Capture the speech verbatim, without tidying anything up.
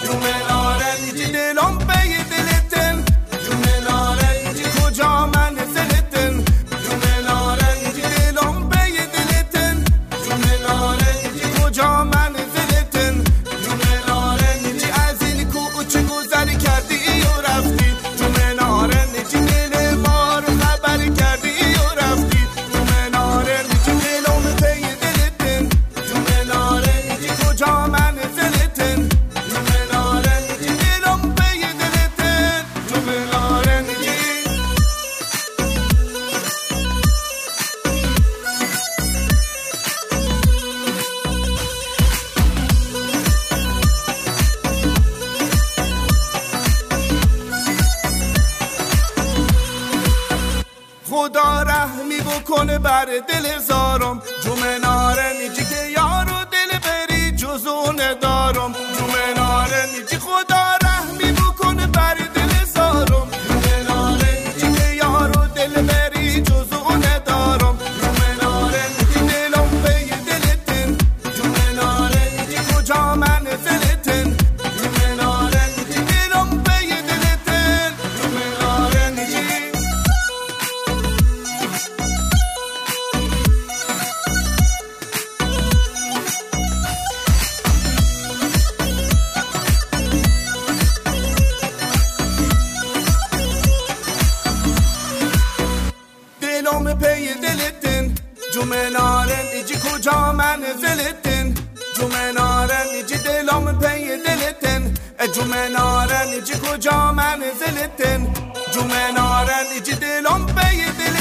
جون نارنجی دلم پی دلتن جون نارنجی کجا منزلتن جون نارنجی دلم پی دلتن جون نارنجی کجا منزلتن جون نارنجی از این کوچه گذر کردی و رفتی جون نارنجی دل ما رو خبر کردی و رفتی جون نارنجی دلم پی دلتن جون نارنجی کجا منزلتن جون نارنجی دلم پی دلتن جون نارنجی خدا رحمی بکنه بر دل زارم جون نارنجی که یارو دل بری جزونه دارم جون نارنجی خدا رحمی بکنه بر دل زارم جون نارنجی که یارو دل بری جزونه دارم جون نارنجی دلم پی دلتن جون نارنجی کجا منزلتن جون نارنجی دلم پی دلتن جون نارنجی دلم پی دلتن جون نارنجی کجا منزلتن جون نارنجی دلم پی دلتن جون نارنجی کجا منزلتن جون نارنجی دلم پی دلتن